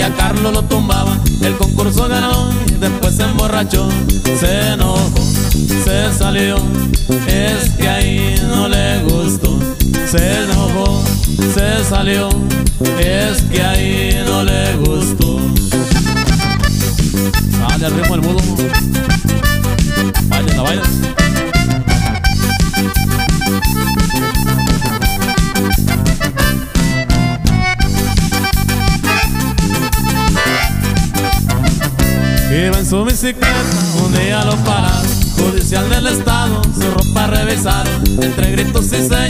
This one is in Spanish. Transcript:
a Carlos lo tumbaba. El concurso ganó y después se emborrachó. Se enojó, se salió, es que ahí no le gustó. Se enojó, se salió, es que ahí no le gustó. Dale al ritmo del mudo. Baila, baila. Iba en su bicicleta, un día lo pararon, judicial del estado, su ropa revisaron, entre gritos y se